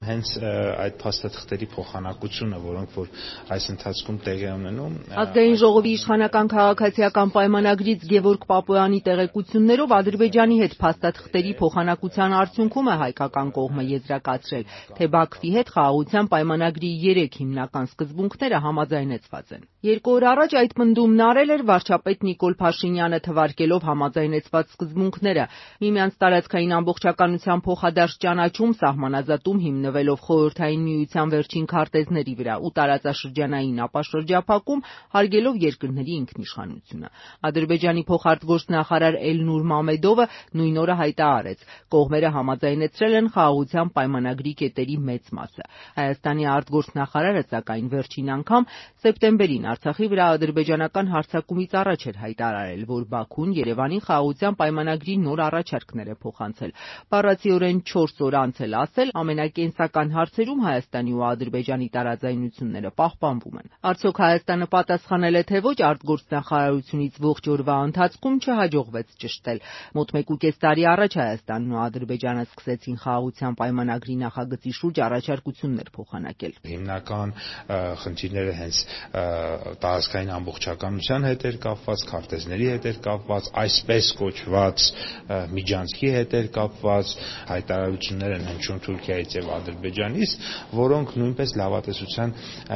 Հենց այդ փաստաթղթերի փոխանակությունը, որոնք որ այս ընթացքում տեղի ունենում, Ազգային ժողովի իշխանական քաղաքացիական պայմանագրից Գևորգ Պապոյանի տեղեկություններով Ադրբեջանի հետ փաստաթղթերի փոխանակության արդյունքում է հայկական կողմը եզրակացրել, թե Բաքվի հետ խաղաղության պայմանագրի 3 հիմնական սկզբունքները համաձայնեցված են։ 2 օր առաջ այդ պնդումն արել էր վարչապետ Նիկոլ Փաշինյանը, թվարկելով համաձայնեցված սկզբունքները՝ միմյանց տարածքային ամբողջականության փոխադարձ ճանաչում, սահմանազատում հիմնվելով Խորհրդային Միության վերջին քարտեզների վրա ու տարածաշրջանային ապաշրջափակում, հարգելով երկրների ինքնիշխանությունը։ Ադրբեջանի փոխարտգործնախարար Էլնուր Մամեդովը նույն օրը հայտարարեց՝ կողմերը համաձայնեցրել են խաղաղության պայմանագրի կետերի մեծ մասը։ Հայաստանի արտգործնախարարը, սակայն, վերջին անգամ սեպտեմբերին Արցախի վրա ադրբեջանական հարձակումից առաջ էր հայտարարել, որ Բաքուն Երևանին խաղաղության պայմանագրի նոր առաջարկներ է փոխանցել։ Բառացիորեն 4 օր անց էլ ասել, ամենակենսական հարցերում Հայաստանի ու Ադրբեջանի տարաձայնությունները պահպանվում են։ Արդյոք Հայաստանը պատասխանել է, թե ոչ, արտգործնախարարությունից ողջ օրվա ընթացքում չհաջողվեց ճշտել։ Մոտ 1.5 տարի առաջ Հայաստանն ու Ադրբեջանը սկսեցին խաղաղության պայմանագրի նախագծի շուրջ առաջարկություններ փոխանակել։ Հիմնական խնդիրները հենց տարածքային ամբողջականության հետ էր կապված, քարտեզների հետ էր կապված, այսպես կոչված միջանցքի հետ էր կապված, հայտարարություններ են հնչում Թուրքիայից եւ Ադրբեջանից, որոնք նույնպես լավատեսության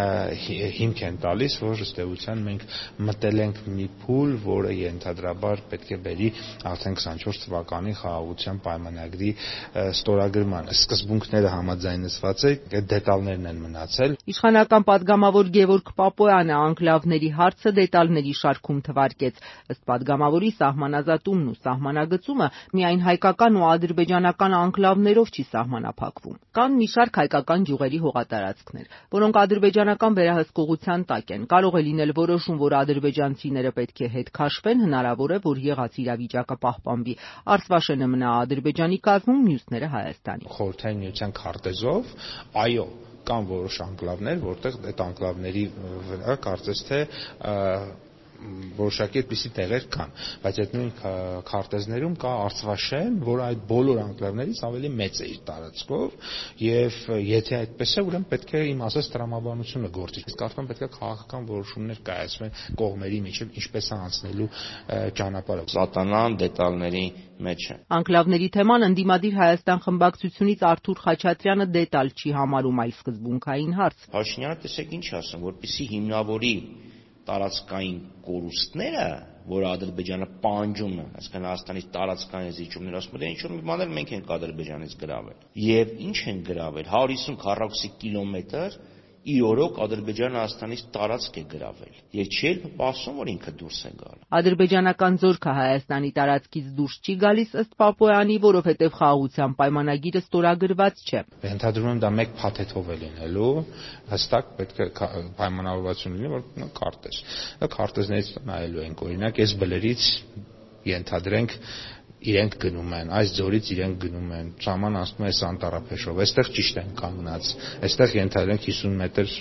հիմք են տալիս, որ ըստ էության մենք մտել ենք մի փուլ, որը ենթադրաբար պետք է բերի արդեն 24 թվականի խաղաղության պայմանագրի ստորագրմանը։ Սկզբունքները համաձայնեցված է, դետալներն են մնացել։ Իշխանական պատգամավոր Գևորգ Պապոյանը անկլավների հարցը դետալների շարքում թվարկեց։ Ըստ պատգամավորի, սահմանազատումն ու սահմանագծումը միայն հայկական ու ադրբեջանական անկլավներով չի սահմանափակվում։ Կան մի շարք հայկական գյուղերի հողատարածքներ, որոնք ադրբեջանական վերահսկողության տակ են։ Կարող է լինել որոշում, որ ադրբեջանցիները պետք է հետ քաշվեն, հնարավոր է, որ եղած իրավիճակը պահպանվի։ Արցվաշենը մնա Ադրբեջանի կազմում, մյուսները Հայաստանի։ Խորհրդային Միության քարտեզով, այո, կան որոշ անկլավներ, որտեղ այդ անկլավների վրա կարծես թե որոշակի այդպիսի տեղեր կան, բայց այդ նույն քարտեզներում կա Արցվաշեն, որը այդ բոլոր անկլավներից ավելի մեծ է իր տարածքով, եւ եթե այդպես է, ուրեմն պետք է իմ ասած տրամաբանությունը գործի։ Իսկ կարծում եմ պետք է քաղաքական որոշումներ կայացվեն կողմերի միջև, ինչպես է անցնելու ճանապարհը։ Սատանան դետալների մեջ է։ Անկլավների թեման ընդդիմադիր Հայաստան խմբակցությունից Արթուր Խաչատրյանը դետալ չի համարում, այլ սկզբունքային հարց։ Փաշինյանը տեսեք ինչ ասում, որպեսզի հիմնավորի տարածքային կորուստները, որ Ադրբեջանը պահանջում է, այսինքն Հայաստանից տարածքային զիջումներ, ասում են, ինչ-որ մի բաներ մենք ենք Ադրբեջանից գրավել։ Եվ ինչ են գրավել, 150 քառակուսի կիլոմետր իր օրոք Ադրբեջանը Հայաստանից տարածք է գրավել։ Եվ չի էլ ասում, որ ինքը դուրս է գալ։ Ադրբեջանական զորքը Հայաստանի տարածքից դուրս չի գալիս, ըստ Պապոյանի, որովհետև խաղաղության պայմանագիրը ստորագրված չէ։ Ենթադրում եմ դա մեկ փաթեթով է լինելու, հստակ պետք է պայմանավորվածություն լինի, որ քարտեզ։ Քարտեզներից նայելու ենք, օրինակ, այս բլերից ենթադրենք իրենք գնում են, այս ձորից իրենք գնում են, ժաման ասում է այս անտառափեշով, այստեղ ճիշտ են կանգնած, այստեղ ենթադրենք 50 մետր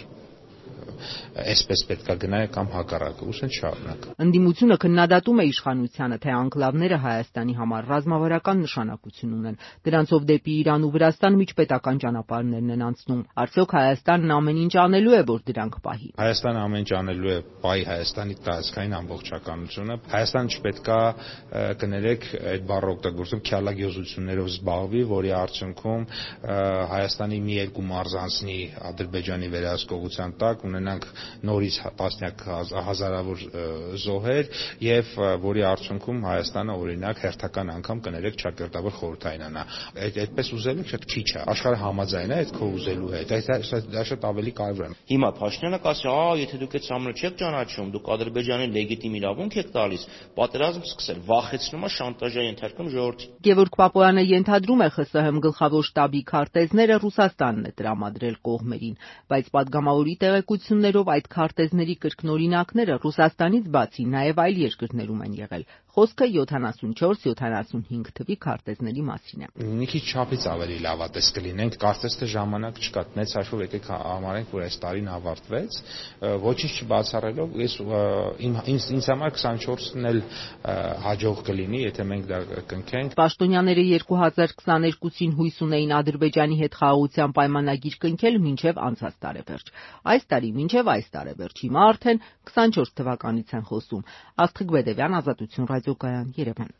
այսպես պետքա գնάει կամ հակառակը, ուսեն շարունակ։ Ընդդիմությունը քննադատում է իշխանությանը, թե անկլավները Հայաստանի համար ռազմավարական նշանակություն ունեն։ Դրանցով դեպի Իրան ու Վրաստան միջպետական ճանապարհներն են անցնում։ Արդյոք Հայաստանն ամեն ինչ անելու է, որ դրանք պահի։ Հայաստանը ամեն ինչ անելու է պահի Հայաստանի տարածքային ամբողջականությունը։ Հայաստանը չպետքա կներեք այդ բառը օգտագործում քյալագյոզություններով զբաղվի, որի արդյունքում Հայաստանի մի երկու մարզ անցնի Ադրբեջանի վերահսկողության տակ, ունենանք նորից տասնյակ հազարավոր զոհեր եւ որի արդյունքում Հայաստանը օրինակ հերթական անգամ կներեք ճակերտավոր խորհրդայինանա։ Այդպես ուզելը շատ քիչ է։ Աշխարհը համաձայն է այդ քո ուզելու հետ։ Դա շատ ավելի կարևոր է։ Հիմա Փաշինյանը կասի, եթե դուք այդ ամենը չեք ճանաչում, դուք Ադրբեջանի լեգիտիմ իրավունք եք տալիս, պատերազմ սկսել, վախեցնում է, շանտաժա ենթարկում ժողովրդին։ Գևորգ Պապոյանը ենթադրում է ԽՍՀՄ գլխավոր շտաբի քարտեզները Ռուսաստանն է տրամադրել կողմերին, բայց պատգամավորի տեղեկություններով այդ քարտեզների կրկնօրինակները Ռուսաստանից բացի նաև այլ երկրներում են եղել։ Խոսքը 74-75 թվի քարտեզների մասին է։ Մի քիչ չափից ավելի լավատես կլինենք, կարծես թե ժամանակ չկա, մեծ հաշվով եկեք համարենք, որ այս տարին ավարտվեց, ոչինչ չբացառելով, ինձ համար 24-ն էլ հաջող կլինի, եթե մենք դա կնքենք։ Պաշտոնյաները 2022-ին հույս ունեին Ադրբեջանի հետ խաղաղության պայմանագիր կնքել մինչև անցած տարեվերջ։ Այս տարի մինչև այս տարեվերջ, հիմա արդեն 24 թվականից են խոսում։ Աստղիկ Բեդևյան, Ազատություն ռադիոկայան, Երևան։